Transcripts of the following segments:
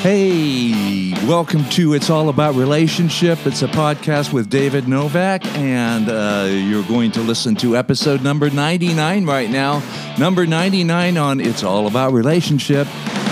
Hey, welcome to It's All About Relationship. It's a podcast with David Novak, and you're going to listen to episode number 99 right now. Number 99 on It's All About Relationship.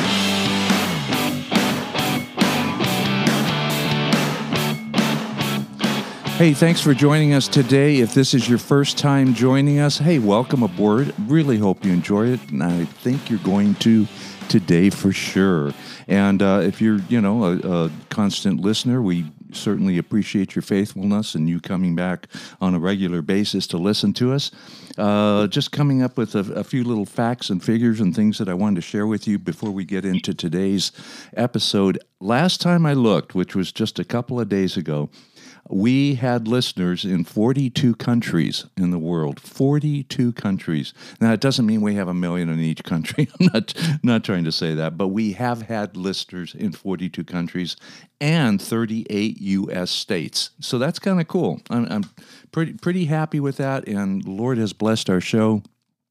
Hey, thanks for joining us today. If this is your first time joining us, hey, welcome aboard. Really hope you enjoy it, and I think you're going to today for sure. And if you're, a constant listener, we certainly appreciate your faithfulness and you coming back on a regular basis to listen to us. Just coming up with a few little facts and figures and things that I wanted to share with you before we get into today's episode. Last time I looked, which was just a couple of days ago, we had listeners in 42 countries in the world. 42 countries. Now, it doesn't mean we have 1 million in each country. I'm not trying to say that, but we have had listeners in 42 countries and 38 U.S. states. So that's kind of cool. I'm pretty happy with that, and the Lord has blessed our show.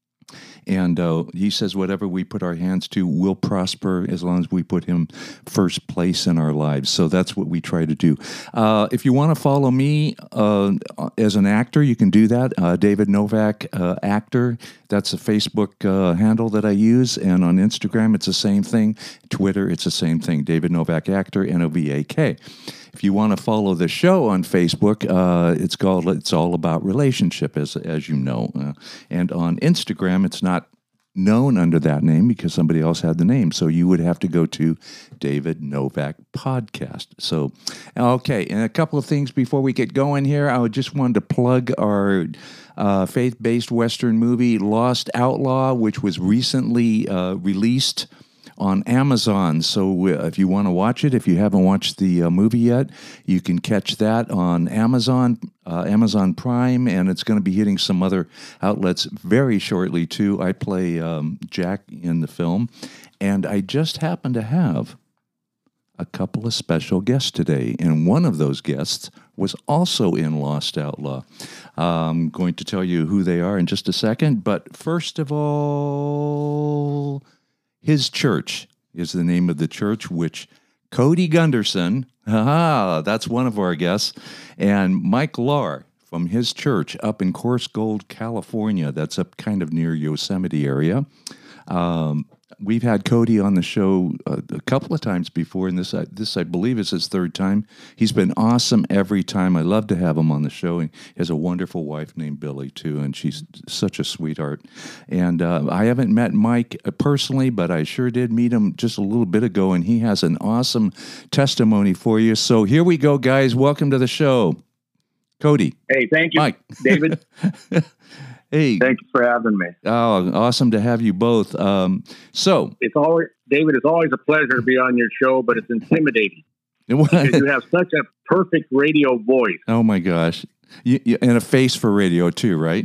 And he says whatever we put our hands to will prosper as long as we put him first place in our lives. So that's what we try to do. If you want to follow me as an actor, you can do that. David Novak Actor. That's a Facebook handle that I use. And on Instagram, it's the same thing. Twitter, it's the same thing. David Novak Actor, Novak. If you want to follow the show on Facebook, it's called It's All About Relationship, as you know. And on Instagram, it's not known under that name because somebody else had the name. So you would have to go to David Novak Podcast. So, okay, and a couple of things before we get going here. I just wanted to plug our faith-based Western movie, Lost Outlaw, which was recently released on Amazon. So if you want to watch it, if you haven't watched the movie yet, you can catch that on Amazon, Amazon Prime, and it's going to be hitting some other outlets very shortly too. I play Jack in the film, and I just happen to have a couple of special guests today, and one of those guests was also in Lost Outlaw. I'm going to tell you who they are in just a second, but first of all, His Church is the name of the church, which Cody Gunderson, that's one of our guests, and Mike Lahr from His Church up in Coarse Gold, California. That's up kind of near Yosemite area. We've had Cody on the show a couple of times before, and this I believe is his third time. He's been awesome every time. I love to have him on the show. He has a wonderful wife named Billy, too, and she's such a sweetheart. And I haven't met Mike personally, but I sure did meet him just a little bit ago, and he has an awesome testimony for you. So here we go, guys. Welcome to the show. Cody. Hey, thank you, Mike. David. Hey. Thank you for having me. Oh, awesome to have you both. David, it's always a pleasure to be on your show, but it's intimidating because you have such a perfect radio voice. Oh my gosh. And a face for radio too, right?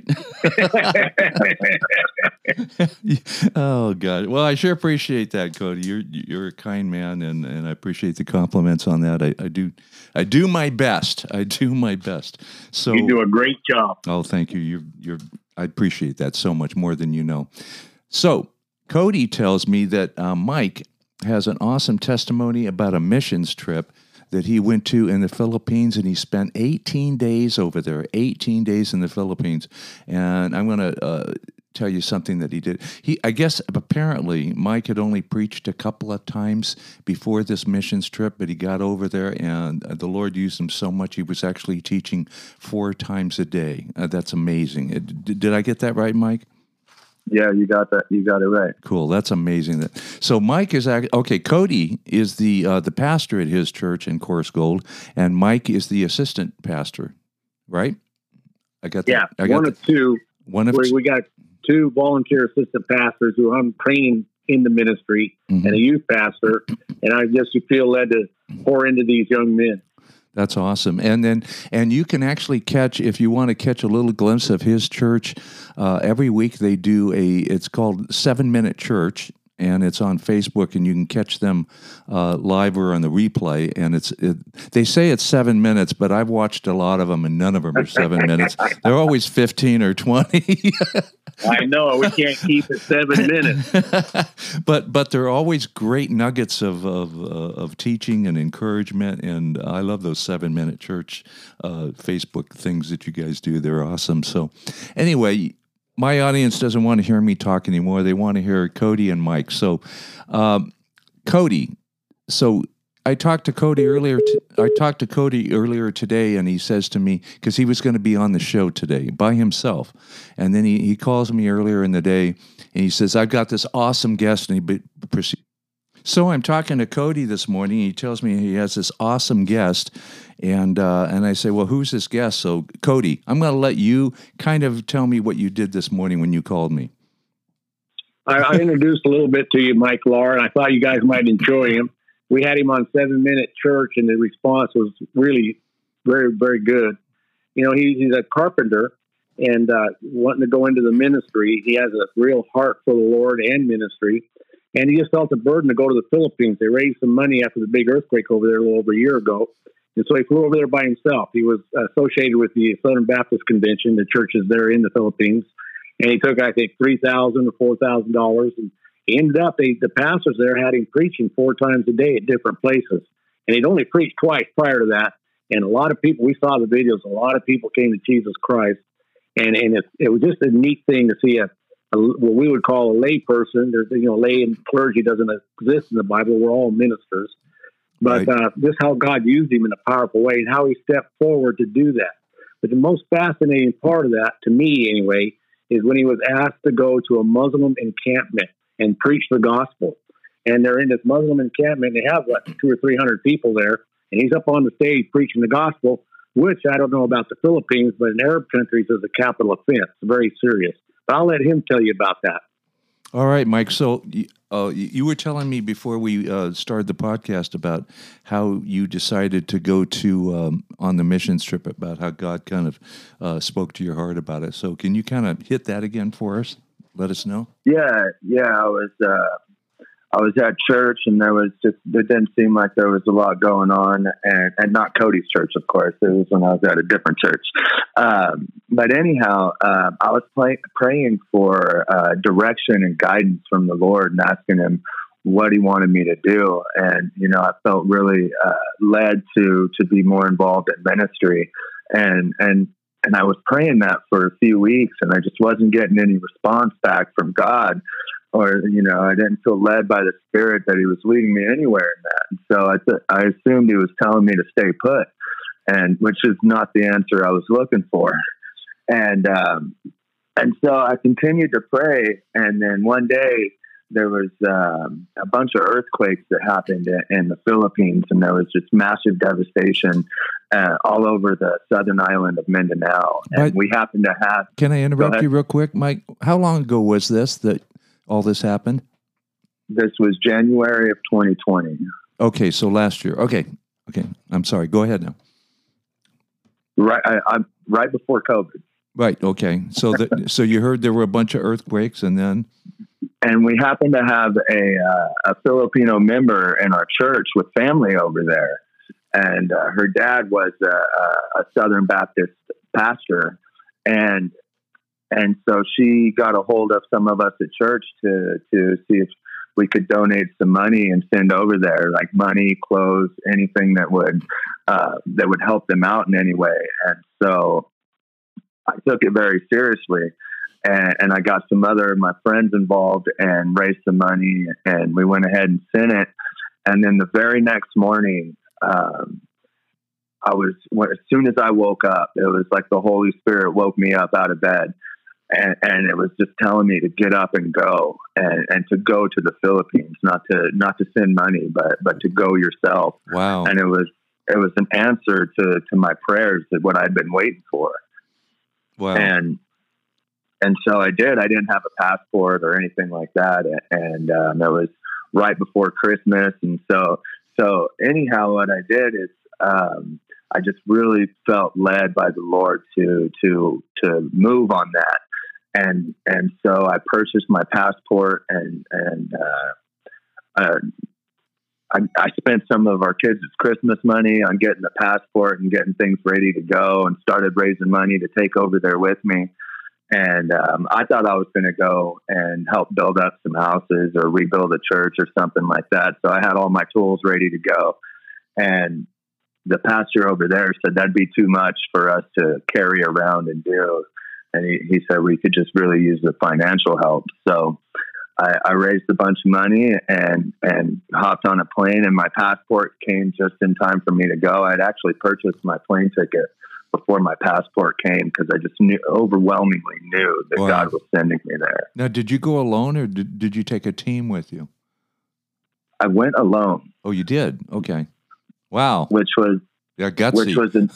Oh God! Well, I sure appreciate that, Cody. You're a kind man, and I appreciate the compliments on that. I do my best. I do my best. So you do a great job. Oh, thank you. I appreciate that so much more than you know. So Cody tells me that Mike has an awesome testimony about a missions trip that he went to in the Philippines, and he spent 18 days over there, 18 days in the Philippines. And I'm going to tell you something that he did. I guess apparently Mike had only preached a couple of times before this missions trip, but he got over there, and the Lord used him so much he was actually teaching 4 times a day. That's amazing. Did I get that right, Mike? Yeah, you got that. You got it right. Cool. That's amazing. So Mike is okay. Cody is the pastor at His Church in Coarse Gold, and Mike is the assistant pastor, right? I got that. Yeah, one of two. We got 2 volunteer assistant pastors who I'm training in the ministry, and a youth pastor, and I guess you feel led to pour into these young men. That's awesome. And you can actually catch, if you want to catch a little glimpse of His Church, every week they do it's called 7-Minute Church, and it's on Facebook, and you can catch them live or on the replay. And they say it's 7 minutes, but I've watched a lot of them, and none of them are 7 minutes. They're always 15 or 20. I know we can't keep it 7 minutes, but they're always great nuggets of teaching and encouragement, and I love those 7-minute church Facebook things that you guys do. They're awesome. So, anyway, my audience doesn't want to hear me talk anymore. They want to hear Cody and Mike. So, Cody, so. I talked to Cody earlier today, and he says to me, because he was going to be on the show today by himself, and then he calls me earlier in the day, and he says, "I've got this awesome guest," and So I'm talking to Cody this morning. He tells me he has this awesome guest, and I say, "Well, who's this guest?" So Cody, I'm going to let you kind of tell me what you did this morning when you called me. I introduced a little bit to you, Mike Lahr, and I thought you guys might enjoy him. We had him on 7-minute church, and the response was really very, very good. You know, he's a carpenter and wanting to go into the ministry. He has a real heart for the Lord and ministry, and he just felt a burden to go to the Philippines. They raised some money after the big earthquake over there a little over a year ago, and so he flew over there by himself. He was associated with the Southern Baptist Convention, the churches there in the Philippines, and he took, I think, $3,000 or $4,000, and he ended up, the pastors there had him preaching 4 times a day at different places. And he'd only preached twice prior to that. And a lot of people, we saw the videos, a lot of people came to Jesus Christ. And it was just a neat thing to see what we would call a lay person. There's, lay and clergy doesn't exist in the Bible. We're all ministers. But just how God used him in a powerful way and how he stepped forward to do that. But the most fascinating part of that, to me anyway, is when he was asked to go to a Muslim encampment and preach the gospel. And they're in this Muslim encampment. They have 200 or 300 people there. And he's up on the stage preaching the gospel, which I don't know about the Philippines, but in Arab countries is a capital offense. Very serious. But I'll let him tell you about that. All right, Mike. So you were telling me before we started the podcast about how you decided to go to on the missions trip, about how God kind of spoke to your heart about it. So can you kind of hit that again for us? Let us know. Yeah. I was at church, and it didn't seem like there was a lot going on, and not Cody's church, of course. It was when I was at a different church. But anyhow, I was praying for direction and guidance from the Lord, and asking him what he wanted me to do. And, I felt really led to be more involved in ministry. And I was praying that for a few weeks, and I just wasn't getting any response back from God. Or, I didn't feel led by the Spirit that he was leading me anywhere in that. And so I assumed he was telling me to stay put, which is not the answer I was looking for. And so I continued to pray. And then one day there was a bunch of earthquakes that happened in the Philippines, and there was just massive devastation all over the southern island of Mindanao. And we happened to have... Can I interrupt you real quick, Mike? How long ago was this that all this happened? This was January of 2020. Okay, so last year. Okay. I'm sorry. Go ahead now. Right before COVID. Right. Okay. So so you heard there were a bunch of earthquakes, and then... And we happened to have a Filipino member in our church with family over there. And her dad was a Southern Baptist pastor. And so she got a hold of some of us at church to see if we could donate some money and send over there, like money, clothes, anything that would help them out in any way. And so I took it very seriously, and I got some other of my friends involved and raised some money, and we went ahead and sent it. And then the very next morning, as soon as I woke up, it was like the Holy Spirit woke me up out of bed. And it was just telling me to get up and go, and to go to the Philippines, not to send money, but to go yourself. Wow. And it was an answer to my prayers, that what I'd been waiting for. Wow. And so I did. I didn't have a passport or anything like that. And it was right before Christmas. And so anyhow, what I did is, I just really felt led by the Lord to move on that. And so I purchased my passport, and I spent some of our kids' Christmas money on getting the passport and getting things ready to go, and started raising money to take over there with me. And I thought I was going to go and help build up some houses or rebuild a church or something like that. So I had all my tools ready to go. And the pastor over there said that'd be too much for us to carry around and do. And he said we could just really use the financial help. So I raised a bunch of money and hopped on a plane, and my passport came just in time for me to go. I'd actually purchased my plane ticket before my passport came because I just overwhelmingly knew that God was sending me there. Now, did you go alone, or did you take a team with you? I went alone. Oh, you did? Okay. Wow. Which was gutsy. Which was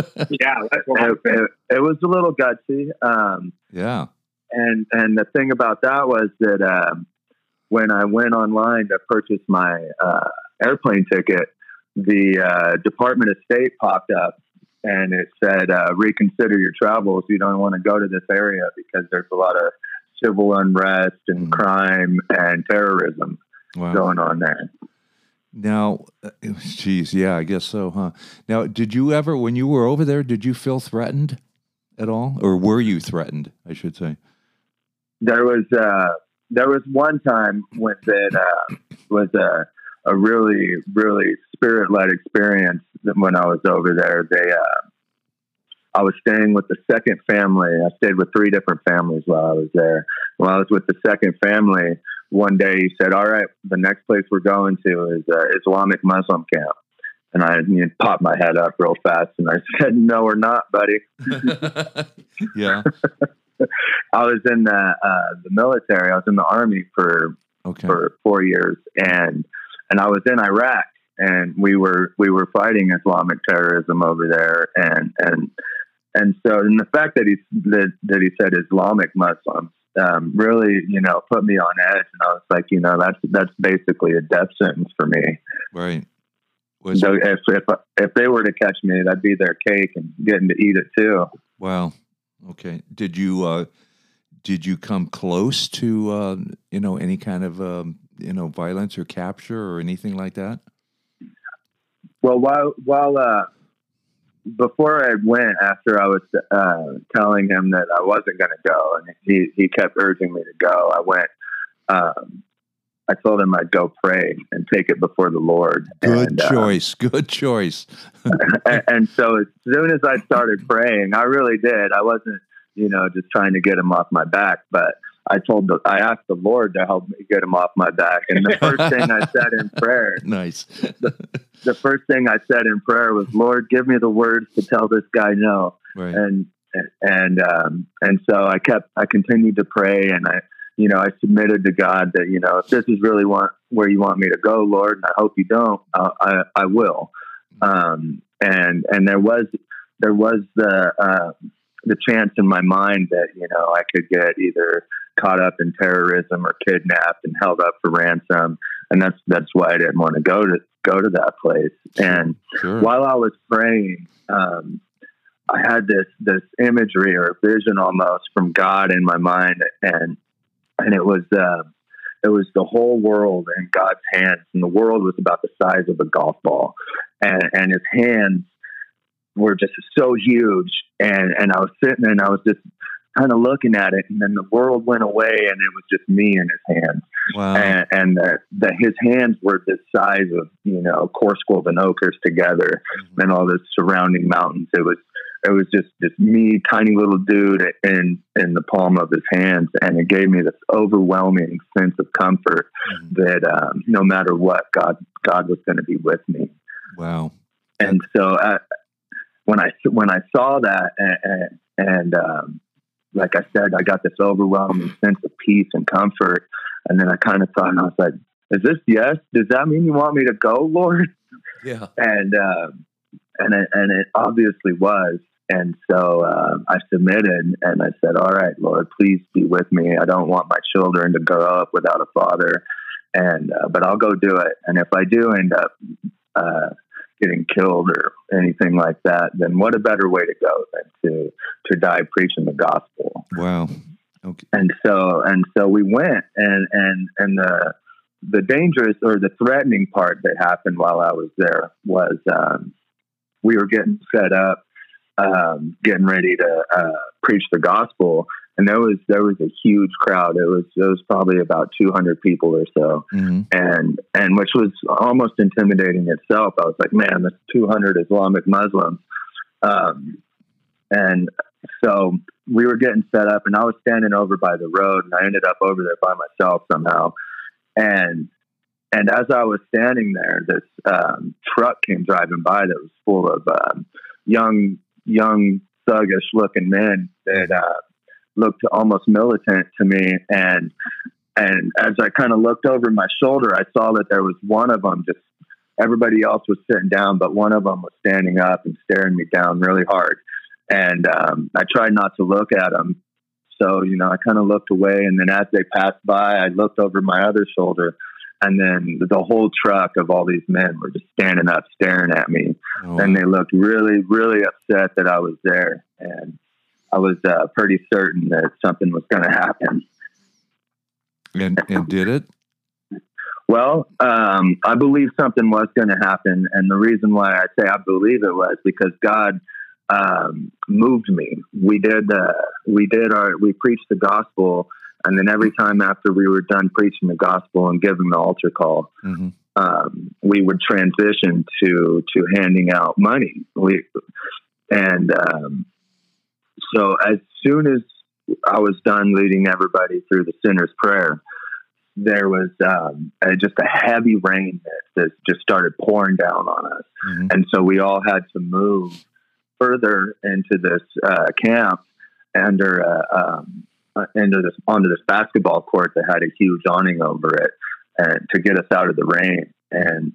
it was a little gutsy. Yeah. And the thing about that was that when I went online to purchase my airplane ticket, the Department of State popped up and it said, reconsider your travels. You don't want to go to this area because there's a lot of civil unrest and crime and terrorism going on there. Now, geez, yeah, I guess so, huh? Now, did you ever, when you were over there, did you feel threatened at all? Or were you threatened, I should say? There was one time when it was a really, really spirit-led experience when I was over there. I was staying with the second family. I stayed with 3 different families while I was there. While I was with the second family, one day he said, all right, the next place we're going to is Islamic Muslim camp. And I popped my head up real fast and I said, no, we're not, buddy. Yeah. I was in the military. I was in the Army for 4 years, and I was in Iraq, and we were fighting Islamic terrorism over there, and so the fact that he said Islamic Muslims really put me on edge, and I was like, that's basically a death sentence for me. Right. So if they were to catch me, that'd be their cake and getting to eat it too. Wow. Okay. Did you come close to any kind of violence or capture or anything like that? Well, while before I went, after I was telling him that I wasn't going to go, and he kept urging me to go, I went. I told him I'd go pray and take it before the Lord. Good choice. And so as soon as I started praying, I really did. I wasn't, just trying to get him off my back, but I asked the Lord to help me get him off my back. And the first thing I said in prayer, nice. The first thing I said in prayer was, Lord, give me the words to tell this guy no. Right. And so I continued to pray, and I submitted to God that, if this is really where you want me to go, Lord, and I hope you don't, I will. And there was the chance in my mind that, I could get either caught up in terrorism or kidnapped and held up for ransom. And that's why I didn't want to go to that place. And while I was praying, I had this imagery or vision almost from God in my mind. And it was the whole world in God's hands, and the world was about the size of a golf ball, and his hands were just so huge. And I was sitting there and I was just kind of looking at it, and then the world went away, and it was just me in his hands. Wow. And that his hands were the size of Corscold and Oakhurst together, and all the surrounding mountains. It was just this me, tiny little dude in the palm of his hands. And it gave me this overwhelming sense of comfort that no matter what, God was going to be with me. Wow. And so when I saw that, and like I said, I got this overwhelming sense of peace and comfort. And then I kind of thought, and I was like, is this yes? Does that mean you want me to go, Lord? Yeah. And it obviously was. And so I submitted, and I said, all right, Lord, please be with me. I don't want my children to grow up without a father, but I'll go do it. And if I do end up getting killed or anything like that, then what a better way to go than to die preaching the gospel. Wow. Okay. And so we went, and the dangerous or the threatening part that happened while I was there was we were getting set up, getting ready to preach the gospel, and there was a huge crowd. It was probably about 200 people or so, and which was almost intimidating itself. I was like, man, that's 200 Islamic Muslims, and so we were getting set up, and I was standing over by the road, and I ended up over there by myself somehow, and as I was standing there, this truck came driving by that was full of young thuggish looking men that looked almost militant to me. And as I kind of looked over my shoulder, I saw that there was one of them, just everybody else was sitting down, but one of them was standing up and staring me down really hard. And I tried not to look at him. So, I kind of looked away, and then as they passed by, I looked over my other shoulder, and then the whole truck of all these men were just standing up, staring at me. Oh. And they looked really, really upset that I was there. And I was pretty certain that something was going to happen. And did it? Well, I believe something was going to happen. And the reason why I say I believe it was because God moved me. We preached the gospel. And then every time after we were done preaching the gospel and giving the altar call, we would transition to handing out money. So as soon as I was done leading everybody through the sinner's prayer, there was just a heavy rain that just started pouring down on us. And so we all had to move further into this camp onto this basketball court that had a huge awning over it, and to get us out of the rain. And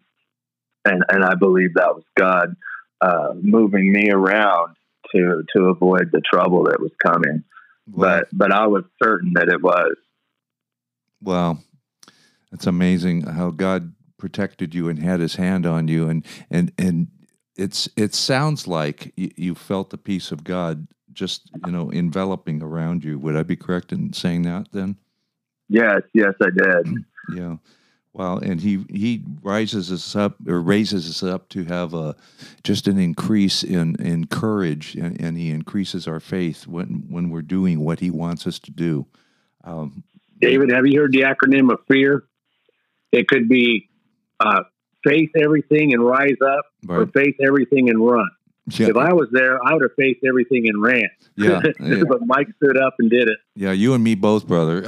I believe that was God moving me around to avoid the trouble that was coming. Wow. But I was certain that it was. Wow. It's amazing how God protected you and had his hand on you. And it sounds like you felt the peace of God just, enveloping around you. Would I be correct in saying that then? Yes, I did. Yeah. Wow. And he raises us up to have just an increase in courage, and he increases our faith when we're doing what he wants us to do. David, have you heard the acronym of FEAR? It could be face everything and rise up, right, or face everything and run. Yeah. If I was there, I would have faced everything and ran. Yeah, but Mike stood up and did it. Yeah, you and me both, brother.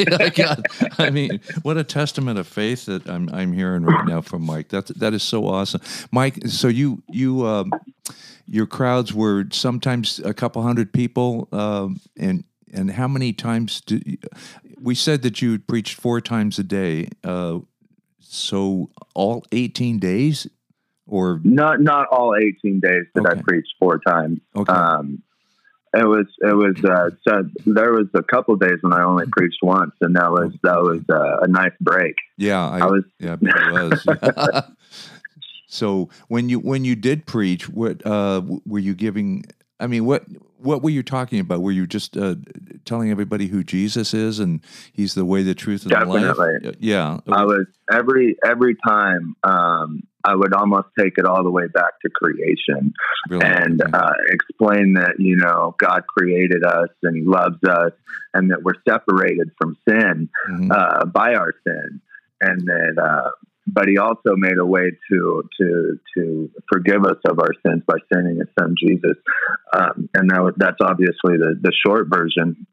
I mean, what a testament of faith that I'm hearing right now from Mike. That is so awesome, Mike. So you your crowds were sometimes a couple hundred people, and how many times we said that you preached 4 times a day? So all 18 days. Or not all 18 days that I preached 4 times. Okay. It was so there was a couple days when I only preached once, and that was a nice break. Yeah, I bet it was. So when you did preach, what were you giving? I mean, what were you talking about? Were you just telling everybody who Jesus is and he's the way, the truth, and the life? Definitely. Yeah. I was every time. I would almost take it all the way back to creation, really? And explain that, God created us and he loves us, and that we're separated from sin by our sin. And that, but he also made a way to forgive us of our sins by sending his son, Jesus. And that's obviously the short version.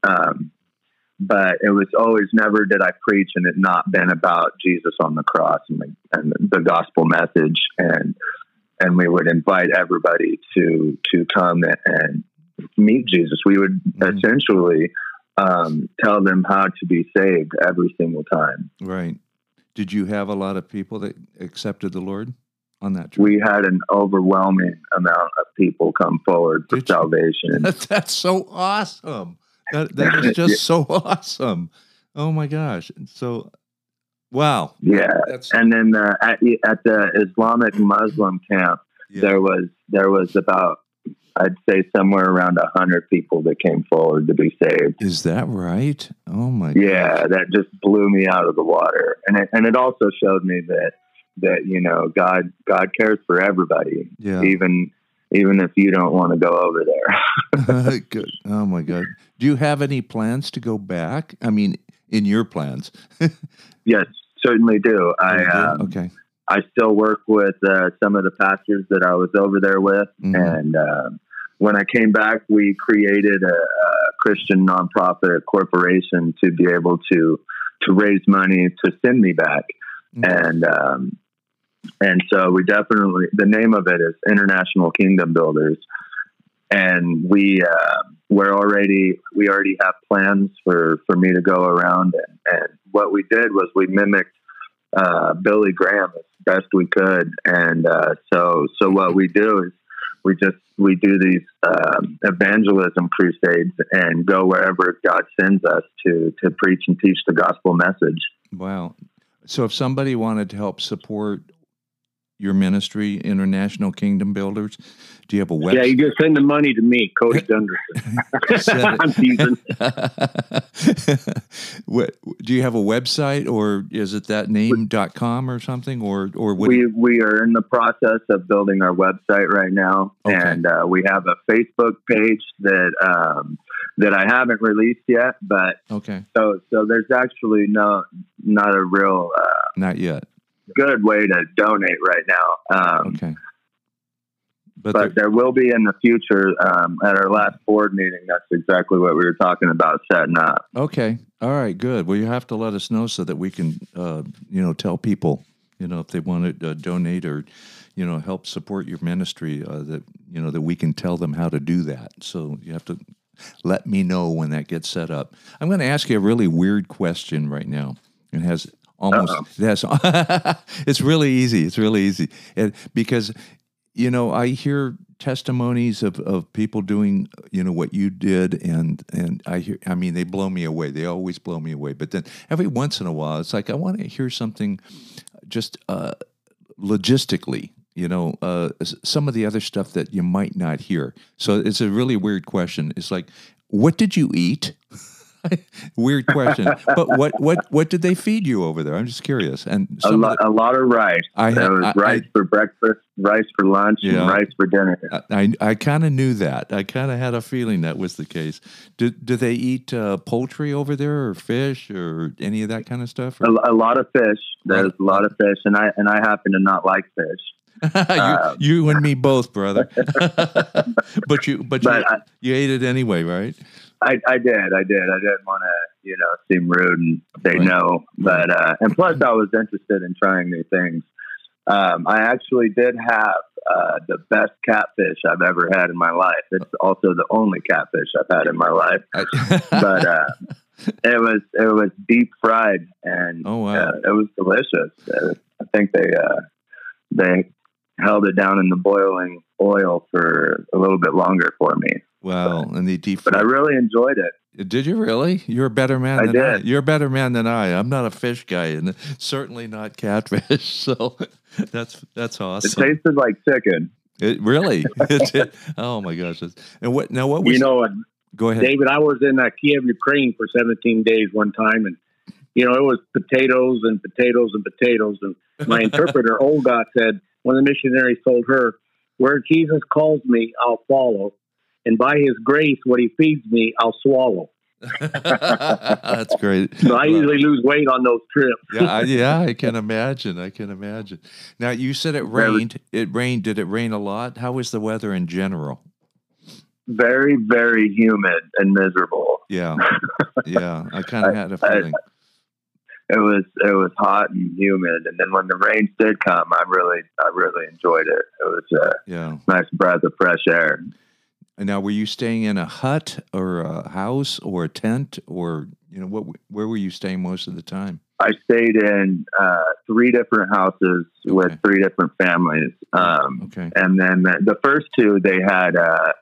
But it was always, never did I preach and it not been about Jesus on the cross and the gospel message. And we would invite everybody to come and meet Jesus. We would essentially tell them how to be saved every single time. Right. Did you have a lot of people that accepted the Lord on that trip? We had an overwhelming amount of people come forward for salvation. That's so awesome. That is just so awesome. Oh my gosh. So, wow. Yeah. And then at the Islamic Muslim camp, there was about, I'd say somewhere around 100 people that came forward to be saved. Is that right? Oh my Yeah, gosh. that just blew me out of the water. And it also showed me that God cares for everybody. Yeah. even if you don't want to go over there. Good. Oh my God. Do you have any plans to go back? I mean, in your plans? Yes, certainly do. Okay. I still work with some of the pastors that I was over there with, and when I came back, we created a Christian nonprofit corporation to be able to raise money to send me back, and so we definitely, the name of it is International Kingdom Builders, and we already have plans for me to go around, and what we did was we mimicked Billy Graham as best we could, and so what we do is we do these evangelism crusades and go wherever God sends us to preach and teach the gospel message. Wow! So if somebody wanted to help support your ministry, International Kingdom Builders, do you have a website? Yeah, you just send the money to me, Cody Gunderson. I'm teasing. Do you have a website, or is it that name.com or something? Or what? We are in the process of building our website right now. Okay. And we have a Facebook page that I haven't released yet, but okay. So there's actually not a real not yet good way to donate right now. Okay. But there will be in the future. At our last board meeting, that's exactly what we were talking about setting up. Okay. All right, good. Well, you have to let us know so that we can, tell people, if they want to donate or, help support your ministry, that we can tell them how to do that. So you have to let me know when that gets set up. I'm going to ask you a really weird question right now. It has almost, it's really easy. It's really easy. Because, I hear testimonies of people doing, what you did, and they blow me away. They always blow me away. But then every once in a while, it's like, I want to hear something just logistically, some of the other stuff that you might not hear. So it's a really weird question. It's like, what did you eat? Weird question, but what did they feed you over there? I'm just curious. And a lot of rice. There was rice for breakfast, rice for lunch, and rice for dinner. I kind of knew that. I kind of had a feeling that was the case. Do they eat poultry over there, or fish, or any of that kind of stuff? A lot of fish. There's a lot of fish, and I happen to not like fish. you and me both, brother. but you ate it anyway, right? I did. I didn't want to, seem rude and say no, but and plus I was interested in trying new things. I actually did have the best catfish I've ever had in my life. It's also the only catfish I've had in my life. But it was deep fried, and oh, wow. It was delicious. I think they held it down in the boiling oil for a little bit longer for me. Wow, and they deep fried. But I really enjoyed it. Did you really? You're a better man than I. You're a better man than I. I'm not a fish guy, and certainly not catfish. So that's awesome. It tasted like chicken. It really? Oh my gosh! And what was? Go ahead, David. I was in Kiev, Ukraine for 17 days one time, and it was potatoes and potatoes and potatoes. And my interpreter Olga said, one of the missionaries told her, "Where Jesus calls me, I'll follow. And by his grace, what he feeds me, I'll swallow." That's great. So I usually lose weight on those trips. Yeah, I can imagine. Now, you said it rained. It rained. Did it rain a lot? How was the weather in general? Very, very humid and miserable. Yeah. I kind of had a feeling. It was hot and humid, and then when the rains did come, I really enjoyed it. It was a nice breath of fresh air. And now, were you staying in a hut or a house or a tent, or where were you staying most of the time? I stayed in 3 different houses with 3 different families. And then the first 2, they had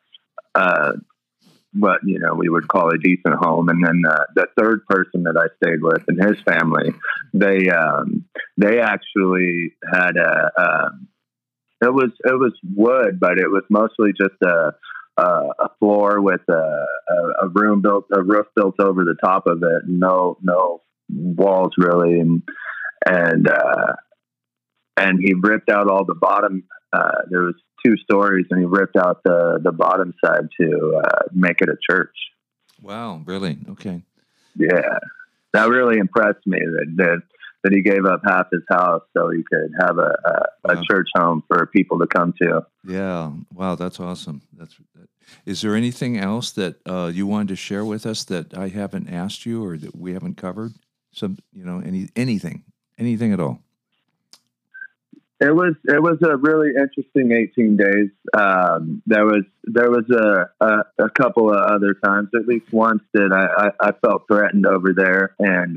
what we would call a decent home, and then the third person that I stayed with and his family, they actually had it was wood, but it was mostly just a floor with a roof built over the top of it, no walls really, and he ripped out all the bottom. There was 2 stories, and he ripped out the bottom side to make it a church. Wow, really? Okay. Yeah, that really impressed me that he gave up half his house so he could have a church home for people to come to. Yeah. Wow, that's awesome. Is there anything else that you wanted to share with us that I haven't asked you or that we haven't covered? Anything at all? It was a really interesting 18 days. There was a couple of other times, at least once, that I felt threatened over there, and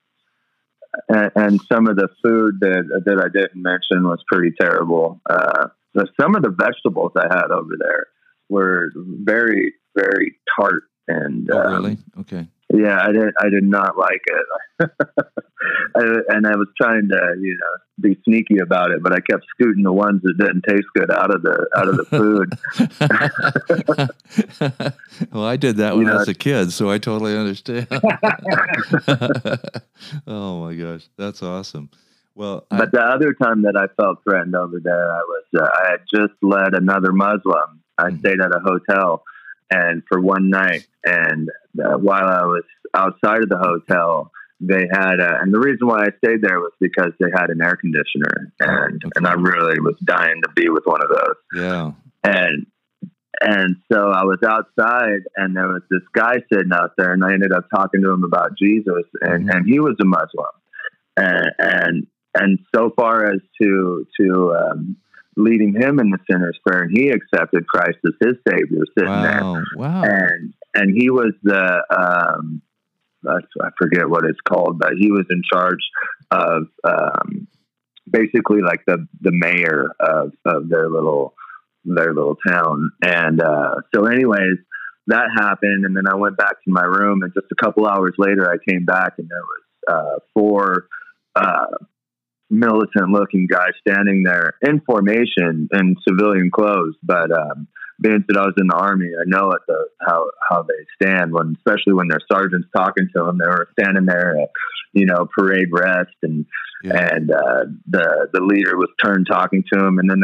some of the food that I didn't mention was pretty terrible. So some of the vegetables I had over there were very, very tart, and really? Okay. Yeah, I did not like it. And I was trying to, be sneaky about it, but I kept scooting the ones that didn't taste good out of the food. Well, I did that when I was a kid, so I totally understand. Oh my gosh, that's awesome. Well, but the other time that I felt threatened over there, I had just led another Muslim. I stayed at a hotel, and for one night, and while I was outside of the hotel, they had, and the reason why I stayed there was because they had an air conditioner, and I really was dying to be with one of those. Yeah. And so I was outside, and there was this guy sitting out there, and I ended up talking to him about Jesus, and he was a Muslim, and so far as to leading him in the sinner's prayer, and he accepted Christ as his Savior sitting there. Wow. And he was I forget what it's called, but he was in charge of basically like the mayor of their little town. And so anyways, that happened, and then I went back to my room, and just a couple hours later I came back, and there was 4 militant looking guys standing there in formation in civilian clothes, but being that I was in the Army, I know how they stand especially when their sergeant's talking to them. They were standing there at, parade rest, and the leader was turned talking to him, and then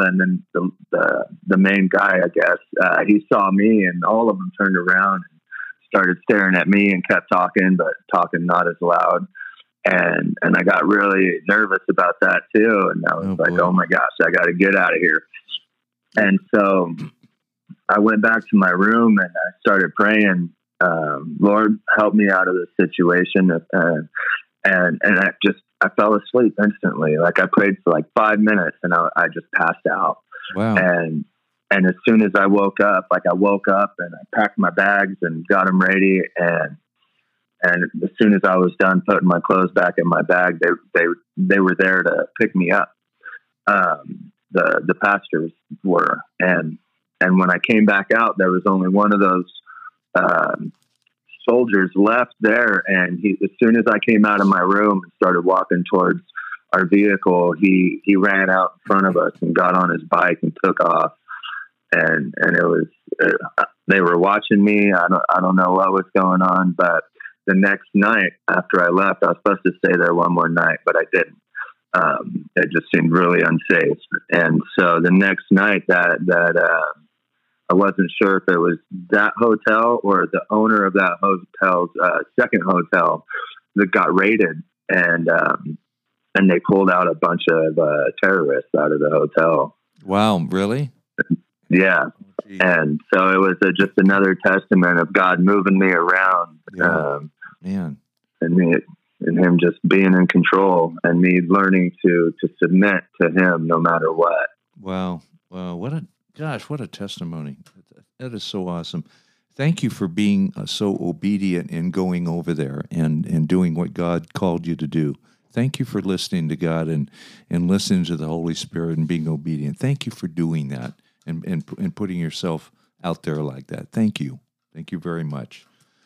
the main guy, I guess, he saw me, and all of them turned around and started staring at me and kept talking, but talking not as loud. And I got really nervous about that too. And I was oh my gosh, I got to get out of here. And so I went back to my room and I started praying, Lord, help me out of this situation. And I fell asleep instantly. Like I prayed for like 5 minutes, and I just passed out. Wow. And as soon as I woke up and I packed my bags and got them ready, and as soon as I was done putting my clothes back in my bag, they were there to pick me up. The pastors were, and when I came back out, there was only one of those soldiers left there. And as soon as I came out of my room and started walking towards our vehicle, he ran out in front of us and got on his bike and took off. And it was they were watching me. I don't know what was going on, but the next night after I left, I was supposed to stay there one more night, but I didn't. It just seemed really unsafe. And so the next night that I wasn't sure if it was that hotel or the owner of that hotel's second hotel that got raided, and they pulled out a bunch of terrorists out of the hotel. Wow, really? Yeah. Oh, and so it was just another testament of God moving me around. Yeah. Man. And him just being in control, and me learning to submit to him no matter what. Wow. What a testimony. That is so awesome. Thank you for being so obedient and going over there and doing what God called you to do. Thank you for listening to God and listening to the Holy Spirit and being obedient. Thank you for doing that and putting yourself out there like that. Thank you. Thank you very much.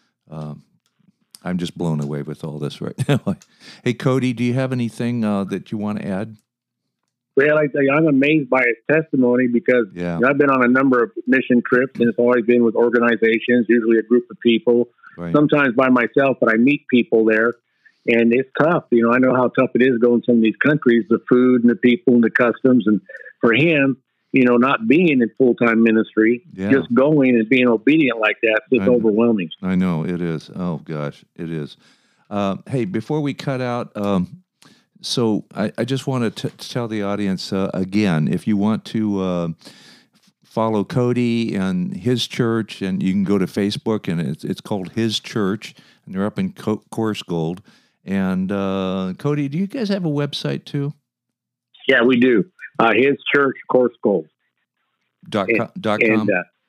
I'm just blown away with all this right now. Hey, Cody, do you have anything that you want to add? Well, I'm amazed by his testimony because I've been on a number of mission trips, and it's always been with organizations, usually a group of people, right. Sometimes by myself, but I meet people there, and it's tough. I know how tough it is going to some of these countries, the food and the people and the customs. And for him, not being in full-time ministry, just going and being obedient like that, it's overwhelming. I know it is. Oh gosh, it is. Hey, before we cut out, so I just want to tell the audience again, if you want to follow Cody and his church, and you can go to Facebook, and it's called His Church, and they're up in Coarse Gold. And Cody, do you guys have a website too? Yeah, we do. His Church, Coarse Gold. .com? And,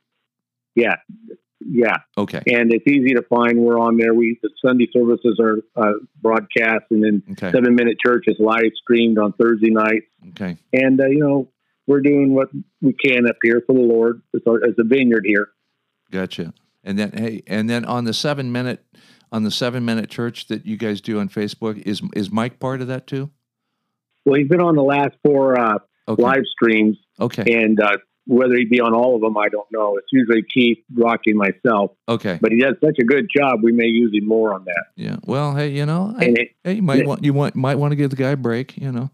yeah. Okay. And it's easy to find. We're on there. The Sunday services are broadcast, and then 7 Minute Church is live streamed on Thursday nights. Okay. And, we're doing what we can up here for the Lord as a vineyard here. Gotcha. And then on the 7 Minute Church that you guys do on Facebook, is Mike part of that too? Well, he's been on the last 4 live streams. Okay. And whether he'd be on all of them, I don't know. It's usually Keith, Rocky, and myself. Okay. But he does such a good job, we may use him more on that. Yeah. Well, hey, you might want to give the guy a break, Yeah.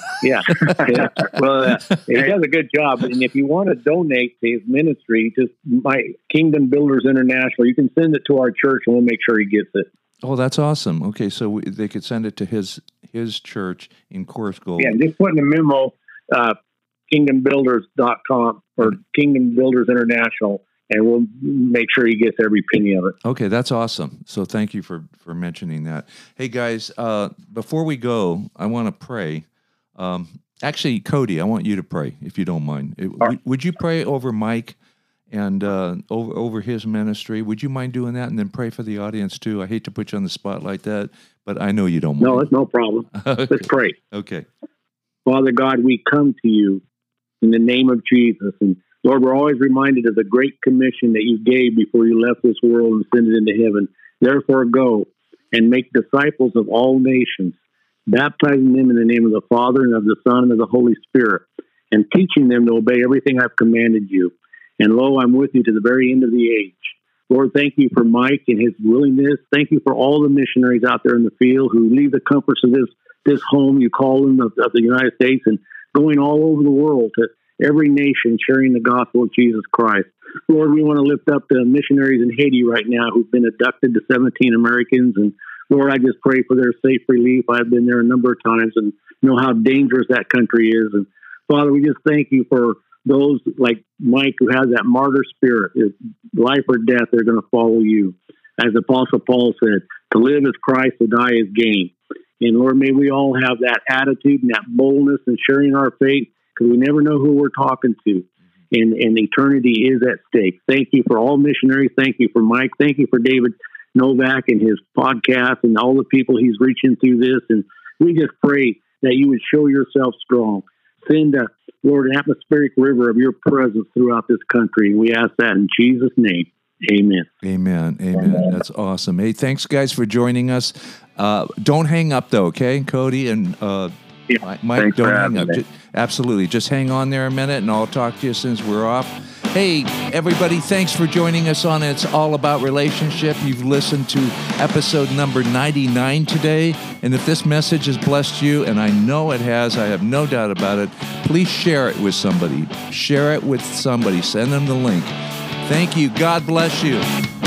Well, he does a good job. And if you want to donate to his ministry, just Kingdom Builders International, you can send it to our church, and we'll make sure he gets it. Oh, that's awesome. Okay, so they could send it to his church in Coarse Gold. Yeah, just put in a memo, kingdombuilders.com or Kingdom Builders International, and we'll make sure he gets every penny of it. Okay, that's awesome. So thank you for mentioning that. Hey, guys, before we go, I want to pray. Actually, Cody, I want you to pray, if you don't mind. Would you pray over Mike and over his ministry? Would you mind doing that, and then pray for the audience too? I hate to put you on the spot like that, but I know you don't mind. No, it's no problem. Okay. Let's pray. Okay. Father God, we come to you in the name of Jesus. And Lord, we're always reminded of the great commission that you gave before you left this world and ascended into heaven. Therefore, go and make disciples of all nations, baptizing them in the name of the Father and of the Son and of the Holy Spirit, and teaching them to obey everything I've commanded you. And lo, I'm with you to the very end of the age. Lord, thank you for Mike and his willingness. Thank you for all the missionaries out there in the field who leave the comforts of this home you call them of the United States and going all over the world to every nation sharing the gospel of Jesus Christ. Lord, we want to lift up the missionaries in Haiti right now who've been abducted, to 17 Americans. And Lord, I just pray for their safe relief. I've been there a number of times and know how dangerous that country is. And Father, we just thank you for those like Mike who has that martyr spirit. If life or death, they're going to follow you. As Apostle Paul said, to live is Christ, to die is gain. And Lord, may we all have that attitude and that boldness in sharing our faith, because we never know who we're talking to. And eternity is at stake. Thank you for all missionaries. Thank you for Mike. Thank you for David Novak and his podcast and all the people he's reaching through this. And we just pray that you would show yourself strong. Send, Lord, an atmospheric river of your presence throughout this country. And we ask that in Jesus' name. Amen. Amen. Amen. That's awesome. Hey, thanks, guys, for joining us. Don't hang up, though, okay, Cody? And Mike, don't hang up. Absolutely. Just hang on there a minute, and I'll talk to you since we're off. Hey, everybody, thanks for joining us on It's All About Relationship. You've listened to episode number 99 today. And if this message has blessed you, and I know it has, I have no doubt about it, please share it with somebody. Share it with somebody. Send them the link. Thank you. God bless you.